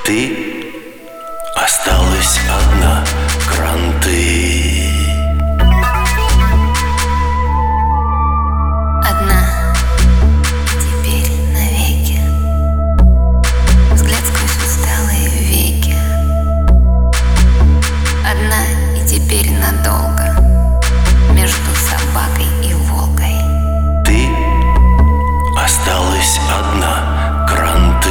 Ты осталась одна, кранты. Одна, теперь навеки. Взгляд сквозь усталые веки. Одна и теперь надолго. Между собакой и волкой. Ты осталась одна, кранты.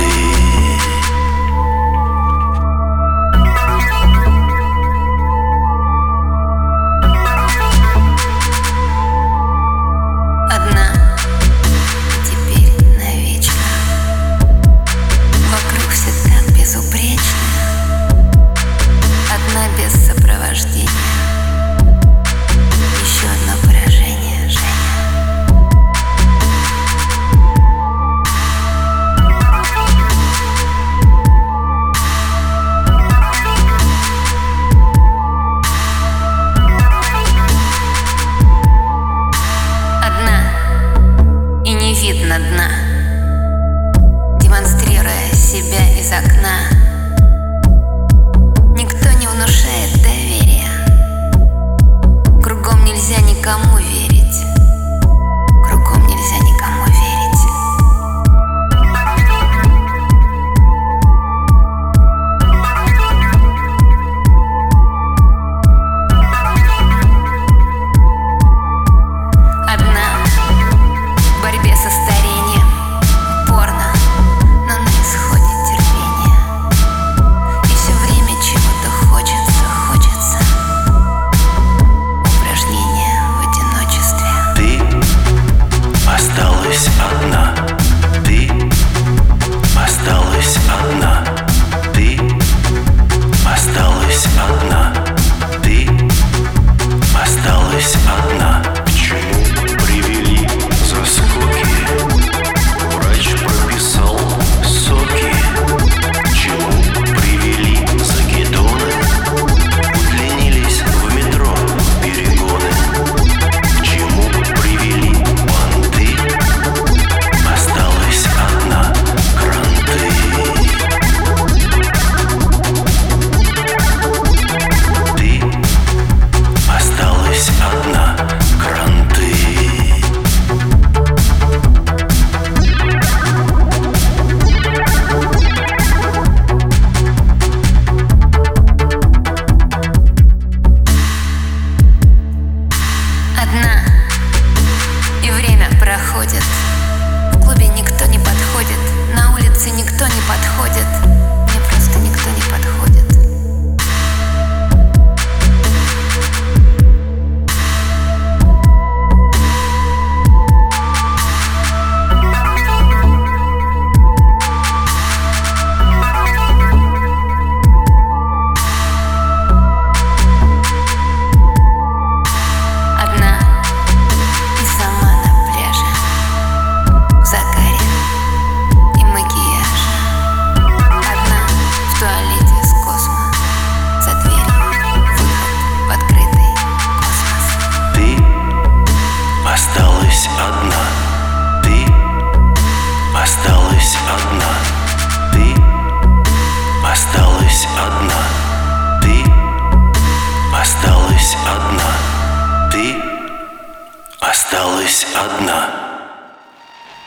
Видно дна, демонстрируя себя из окна. Никто не внушает доверия. Кругом нельзя никому верить. Кругом нельзя никому верить. Одна, ты осталась одна, ты осталась одна, ты осталась одна. К чему привели заскоки? Врач прописал соки. К чему привели закидоны? Удлинились в метро перегоны. К чему привели понты? Осталась одна, кранты. Ты осталась одна, кранты. Одна, и время проходит. В клубе никто не подходит, на улице никто не подходит. Мне просто никто не подходит. Одна и сама на пляже, в загаре и макияже. Одна в туалете с космо, за дверью выход в открытый космос. Ты осталась одна, ты осталась одна, ты осталась одна, ты осталась одна, ты осталась одна.